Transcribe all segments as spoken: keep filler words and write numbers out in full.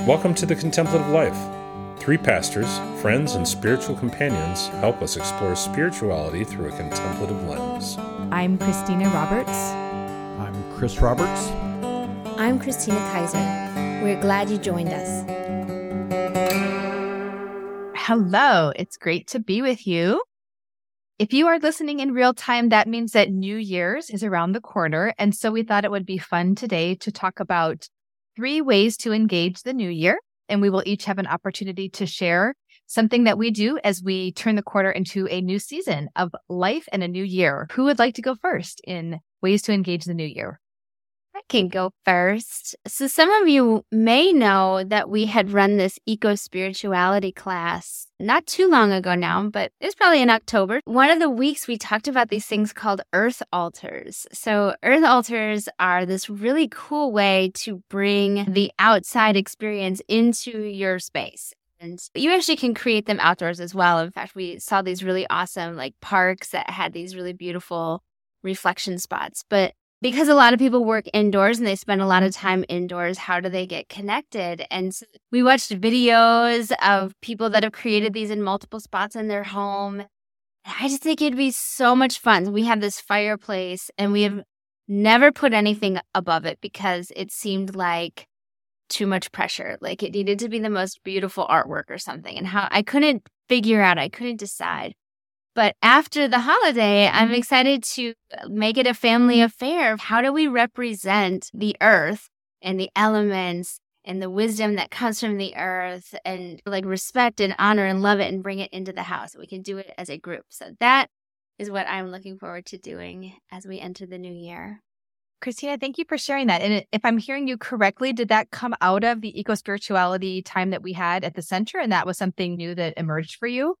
Welcome to The Contemplative Life. Three pastors, friends, and spiritual companions help us explore spirituality through a contemplative lens. I'm Christina Roberts. I'm Chris Roberts. I'm Christina Kaiser. We're glad you joined us. Hello, it's great to be with you. If you are listening in real time, that means that New Year's is around the corner. And so we thought it would be fun today to talk about three ways to engage the new year. And we will each have an opportunity to share something that we do as we turn the corner into a new season of life and a new year. Who would like to go first in ways to engage the new year? I can go first. So some of you may know that we had run this eco-spirituality class not too long ago now, but it's probably in October. One of the weeks we talked about these things called earth altars. So earth altars are this really cool way to bring the outside experience into your space. And you actually can create them outdoors as well. In fact, we saw these really awesome like parks that had these really beautiful reflection spots. But because a lot of people work indoors and they spend a lot of time indoors, how do they get connected? And so we watched videos of people that have created these in multiple spots in their home. I just think it'd be so much fun. We have this fireplace and we have never put anything above it because it seemed like too much pressure. Like it needed to be the most beautiful artwork or something. And how I couldn't figure out, I couldn't decide. But after the holiday, I'm excited to make it a family affair. How do we represent the earth and the elements and the wisdom that comes from the earth and like respect and honor and love it and bring it into the house? We can do it as a group. So that is what I'm looking forward to doing as we enter the new year. Christina, thank you for sharing that. And if I'm hearing you correctly, did that come out of the eco-spirituality time that we had at the center? And that was something new that emerged for you?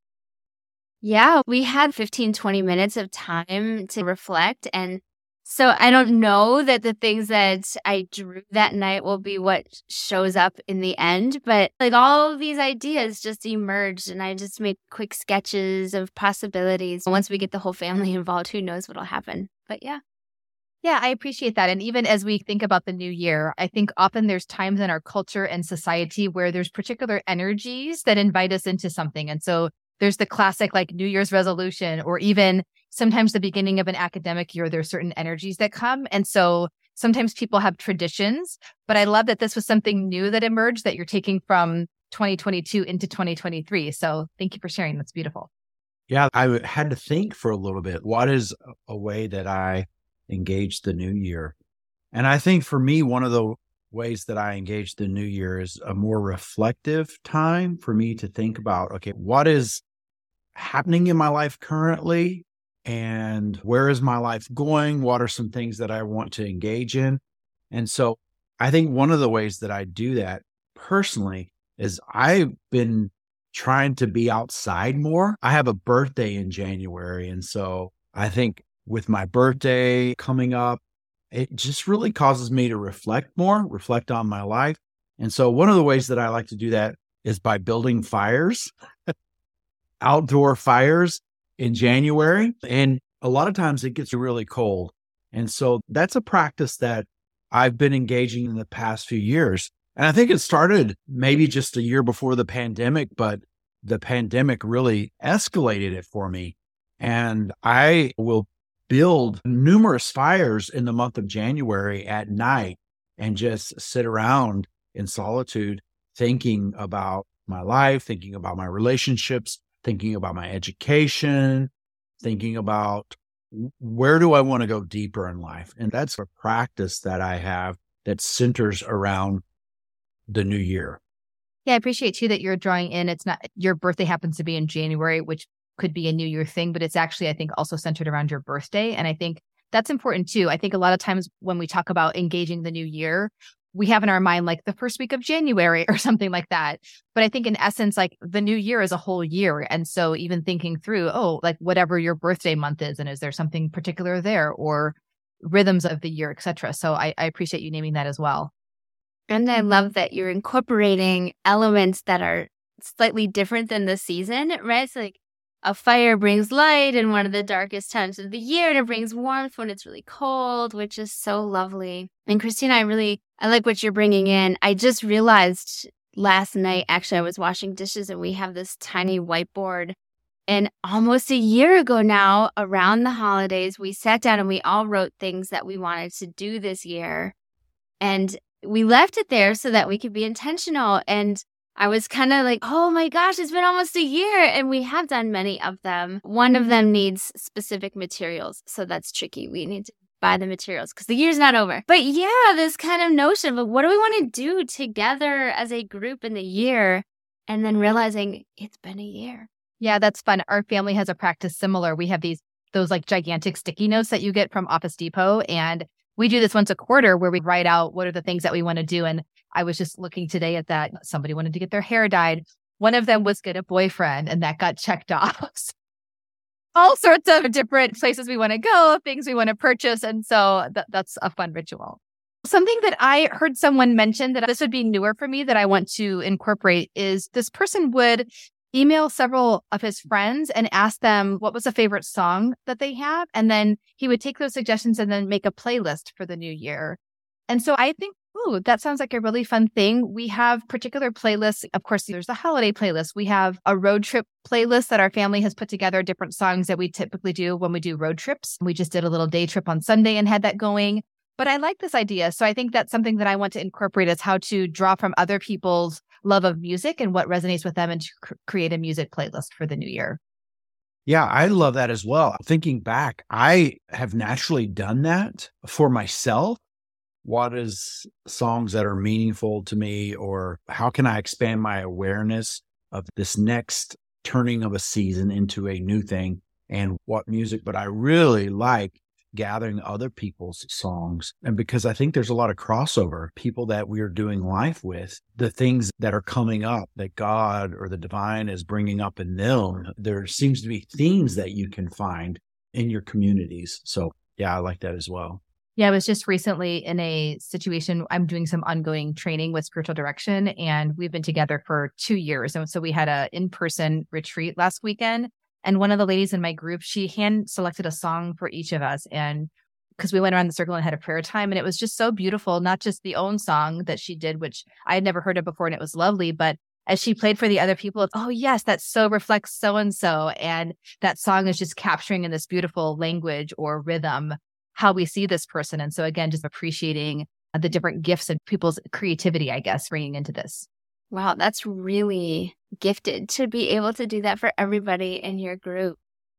Yeah, we had fifteen, twenty minutes of time to reflect. And so I don't know that the things that I drew that night will be what shows up in the end, but like all of these ideas just emerged and I just made quick sketches of possibilities. Once we get the whole family involved, who knows what'll happen. But yeah. Yeah, I appreciate that. And even as we think about the new year, I think often there's times in our culture and society where there's particular energies that invite us into something. And so there's the classic like New Year's resolution, or even sometimes the beginning of an academic year, there's certain energies that come. And so sometimes people have traditions, but I love that this was something new that emerged that you're taking from twenty twenty-two into twenty twenty-three. So thank you for sharing. That's beautiful. Yeah, I had to think for a little bit. What is a way that I engage the new year? And I think for me, one of the ways that I engage the new year is a more reflective time for me to think about, okay, what is happening in my life currently and where is my life going? What are some things that I want to engage in? And so I think one of the ways that I do that personally is I've been trying to be outside more. I have a birthday in January. And so I think with my birthday coming up, it just really causes me to reflect more, reflect on my life. And so one of the ways that I like to do that is by building fires. Outdoor fires in January. And a lot of times it gets really cold. And so that's a practice that I've been engaging in the past few years. And I think it started maybe just a year before the pandemic, but the pandemic really escalated it for me. And I will build numerous fires in the month of January at night and just sit around in solitude, thinking about my life, thinking about my relationships, thinking about my education, thinking about where do I want to go deeper in life? And that's a practice that I have that centers around the new year. Yeah, I appreciate too that you're drawing in. It's not your birthday happens to be in January, which could be a new year thing, but it's actually, I think, also centered around your birthday. And I think that's important too. I think a lot of times when we talk about engaging the new year, we have in our mind like the first week of January or something like that. But I think in essence, like the new year is a whole year. And so even thinking through, oh, like whatever your birthday month is, and is there something particular there or rhythms of the year, et cetera. So I, I appreciate you naming that as well. And I love that you're incorporating elements that are slightly different than the season, right? It's like a fire brings light in one of the darkest times of the year, and it brings warmth when it's really cold, which is so lovely. And Christina, I really, I like what you're bringing in. I just realized last night, actually, I was washing dishes and we have this tiny whiteboard. And almost a year ago now, around the holidays, we sat down and we all wrote things that we wanted to do this year. And we left it there so that we could be intentional. And I was kind of like, oh my gosh, it's been almost a year. And we have done many of them. One of them needs specific materials. So that's tricky. We need to buy the materials because the year's not over. But yeah, this kind of notion of what do we want to do together as a group in the year? And then realizing it's been a year. Yeah, that's fun. Our family has a practice similar. We have these, those like gigantic sticky notes that you get from Office Depot. And we do this once a quarter where we write out what are the things that we want to do. And I was just looking today at that. Somebody wanted to get their hair dyed. One of them was get a boyfriend, and that got checked off. All sorts of different places we want to go, things we want to purchase. And so th- that's a fun ritual. Something that I heard someone mention that this would be newer for me that I want to incorporate is this person would email several of his friends and ask them what was a favorite song that they have. And then he would take those suggestions and then make a playlist for the new year. And so I think, ooh, that sounds like a really fun thing. We have particular playlists. Of course, there's the holiday playlist. We have a road trip playlist that our family has put together, different songs that we typically do when we do road trips. We just did a little day trip on Sunday and had that going. But I like this idea. So I think that's something that I want to incorporate is how to draw from other people's love of music and what resonates with them and to cr- create a music playlist for the new year. Yeah, I love that as well. Thinking back, I have naturally done that for myself. What is songs that are meaningful to me, or how can I expand my awareness of this next turning of a season into a new thing and what music? But I really like gathering other people's songs. And because I think there's a lot of crossover, people that we are doing life with, the things that are coming up that God or the divine is bringing up in them, there seems to be themes that you can find in your communities. So yeah, I like that as well. Yeah, I was just recently in a situation, I'm doing some ongoing training with Spiritual Direction, and we've been together for two years. And so we had an in-person retreat last weekend. And one of the ladies in my group, she hand selected a song for each of us. And because we went around the circle and had a prayer time, and it was just so beautiful, not just the own song that she did, which I had never heard of before, and it was lovely, but as she played for the other people, it's, oh yes, that so reflects so-and-so. And that song is just capturing in this beautiful language or rhythm how we see this person. And so again, just appreciating the different gifts and people's creativity, I guess, bringing into this. Wow, that's really gifted to be able to do that for everybody in your group.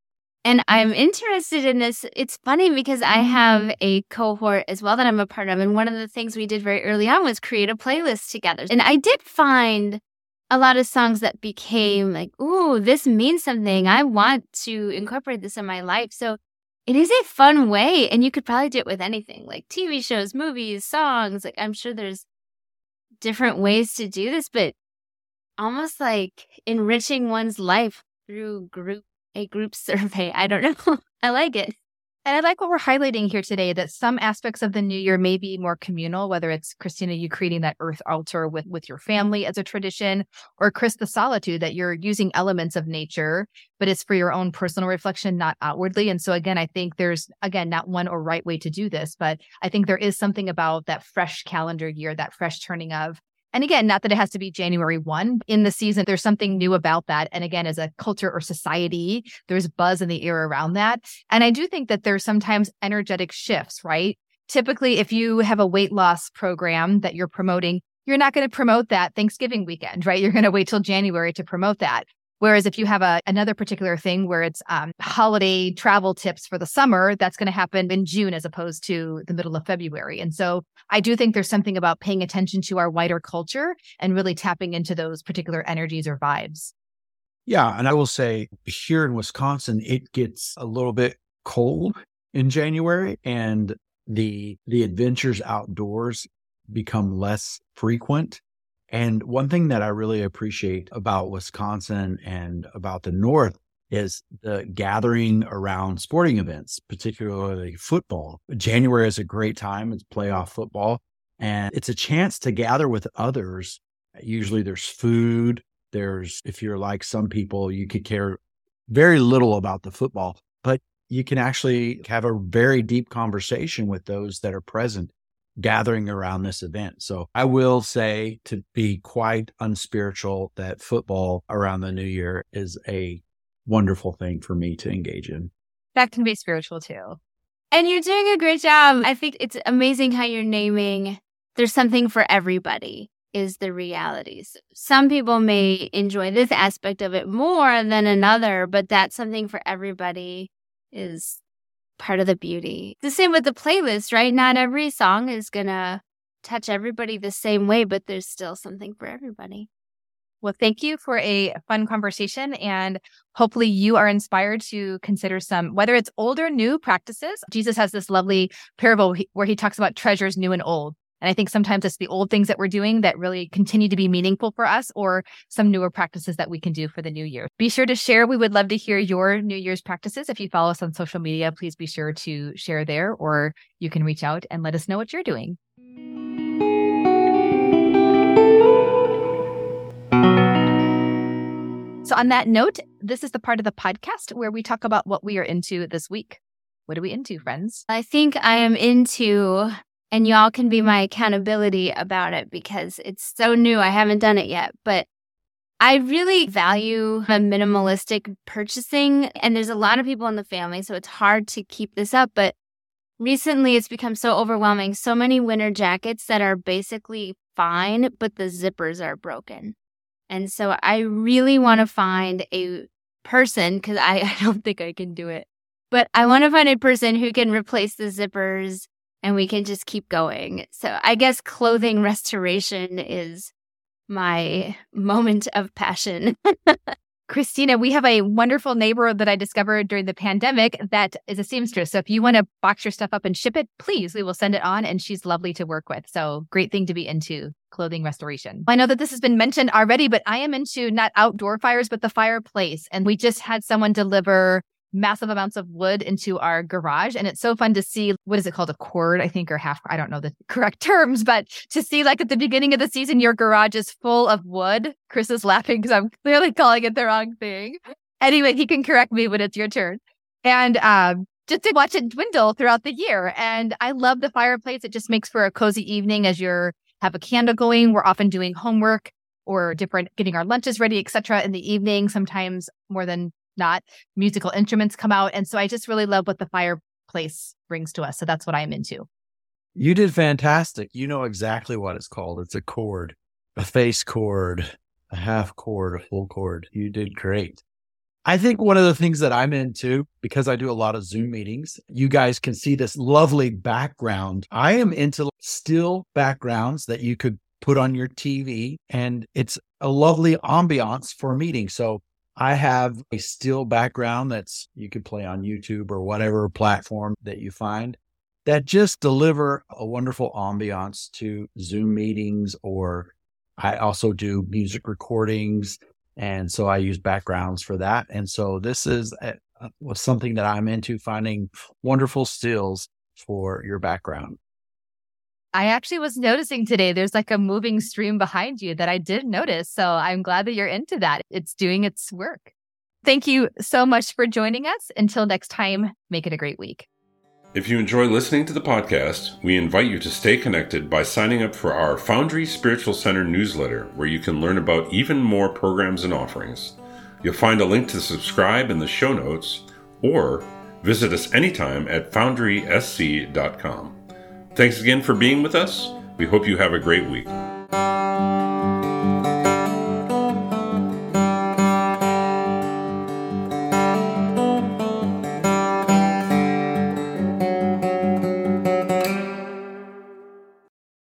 And I'm interested in this. It's funny because I have a cohort as well that I'm a part of. And one of the things we did very early on was create a playlist together. And I did find a lot of songs that became like, ooh, this means something. I want to incorporate this in my life. So it is a fun way. And you could probably do it with anything like T V shows, movies, songs. Like I'm sure there's different ways to do this, but almost like enriching one's life through group a group survey. I don't know. I like it. And I like what we're highlighting here today, that some aspects of the new year may be more communal, whether it's, Christina, you creating that earth altar with, with your family as a tradition, or Chris, the solitude, that you're using elements of nature, but it's for your own personal reflection, not outwardly. And so again, I think there's, again, not one or right way to do this, but I think there is something about that fresh calendar year, that fresh turning of, and again, not that it has to be January first in the season, there's something new about that. And again, as a culture or society, there's buzz in the air around that. And I do think that there's sometimes energetic shifts, right? Typically, if you have a weight loss program that you're promoting, you're not going to promote that Thanksgiving weekend, right? You're going to wait till January to promote that. Whereas if you have a another particular thing where it's um, holiday travel tips for the summer, that's going to happen in June as opposed to the middle of February. And so I do think there's something about paying attention to our wider culture and really tapping into those particular energies or vibes. Yeah. And I will say here in Wisconsin, it gets a little bit cold in January, and the the adventures outdoors become less frequent. And one thing that I really appreciate about Wisconsin and about the North is the gathering around sporting events, particularly football. January is a great time. It's playoff football, and it's a chance to gather with others. Usually there's food. There's, if you're like some people, you could care very little about the football, but you can actually have a very deep conversation with those that are present. gathering around this event. So I will say, to be quite unspiritual, that football around the new year is a wonderful thing for me to engage in. That can be spiritual too. And you're doing a great job. I think it's amazing how you're naming there's something for everybody is the realities. Some people may enjoy this aspect of it more than another, but that something for everybody is part of the beauty. The same with the playlist, right? Not every song is going to touch everybody the same way, but there's still something for everybody. Well, thank you for a fun conversation, and hopefully you are inspired to consider some, whether it's old or new practices. Jesus has this lovely parable where he talks about treasures new and old. And I think sometimes it's the old things that we're doing that really continue to be meaningful for us, or some newer practices that we can do for the new year. Be sure to share. We would love to hear your New Year's practices. If you follow us on social media, please be sure to share there, or you can reach out and let us know what you're doing. So on that note, this is the part of the podcast where we talk about what we are into this week. What are we into, friends? I think I am into, and y'all can be my accountability about it because it's so new. I haven't done it yet, but I really value a minimalistic purchasing. And there's a lot of people in the family, so it's hard to keep this up. But recently it's become so overwhelming. So many winter jackets that are basically fine, but the zippers are broken. And so I really want to find a person, because I, I don't think I can do it, but I want to find a person who can replace the zippers and we can just keep going. So I guess clothing restoration is my moment of passion. Christina, we have a wonderful neighbor that I discovered during the pandemic that is a seamstress. So if you want to box your stuff up and ship it, please, we will send it on. And she's lovely to work with. So great thing to be into, clothing restoration. I know that this has been mentioned already, but I am into not outdoor fires, but the fireplace. And we just had someone deliver massive amounts of wood into our garage. And it's so fun to see, what is it called? A cord, I think, or half, I don't know the correct terms, but to see like at the beginning of the season, your garage is full of wood. Chris is laughing because I'm clearly calling it the wrong thing. Anyway, he can correct me when it's your turn. And um, just to watch it dwindle throughout the year. And I love the fireplace. It just makes for a cozy evening as you're have a candle going. We're often doing homework or different, getting our lunches ready, et cetera, in the evening. Sometimes more than not, musical instruments come out. And so I just really love what the fireplace brings to us. So that's what I'm into. You did fantastic. You know exactly what it's called. It's a cord, a face cord, a half cord, a full cord. You did great. I think one of the things that I'm into, because I do a lot of Zoom meetings, you guys can see this lovely background. I am into still backgrounds that you could put on your T V, and it's a lovely ambiance for a meeting. So I have a still background that's you could play on YouTube or whatever platform that you find that just deliver a wonderful ambiance to Zoom meetings, or I also do music recordings. And so I use backgrounds for that. And so this is a, a, something that I'm into, finding wonderful stills for your background. I actually was noticing today, there's like a moving stream behind you that I did notice. So I'm glad that you're into that. It's doing its work. Thank you so much for joining us. Until next time, make it a great week. If you enjoy listening to the podcast, we invite you to stay connected by signing up for our Foundry Spiritual Center newsletter, where you can learn about even more programs and offerings. You'll find a link to subscribe in the show notes, or visit us anytime at foundry s c dot com. Thanks again for being with us. We hope you have a great week.